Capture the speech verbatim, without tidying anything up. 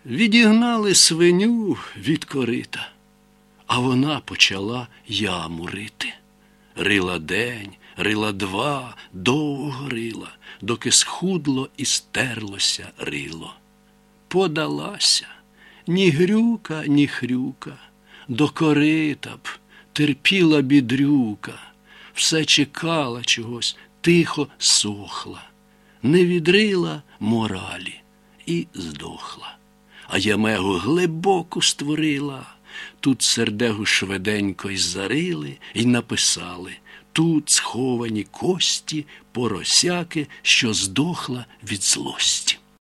Відігнали свиню від корита, а вона почала яму рити. Рила день, рила два, довго рила, доки схудло і стерлося рило. Подалася, ні грюка, ні хрюка, до корита б терпіла бідрюка, все чекала чогось, тихо сохла, не відрила моралі і здохла. А ямегу глибоку створила, тут сердегу швиденько й зарили, й написали: тут сховані кості поросяки, що здохла від злості.